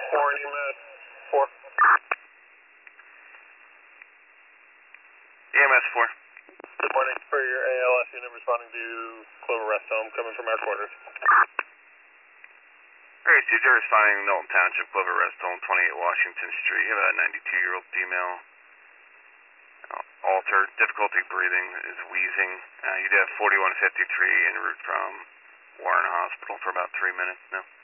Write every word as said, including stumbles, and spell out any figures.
Warren, E M S four. E M S four. Good morning. For your A L S unit responding to Clover Rest Home, coming from our quarters. Alright, so you're responding Milton Township, Clover Rest Home, twenty-eight Washington Street. You have a ninety-two-year-old female. Uh, altered, difficulty breathing, is wheezing. Uh, you have forty-one fifty-three en route from Warren Hospital for about three minutes now.